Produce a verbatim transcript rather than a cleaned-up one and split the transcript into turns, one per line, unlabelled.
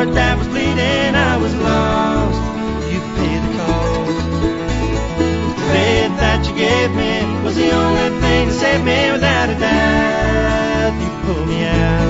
heart that was bleeding, I was lost. You paid the cost. The faith that you gave me was the only thing that saved me. Without a doubt, you pulled me out.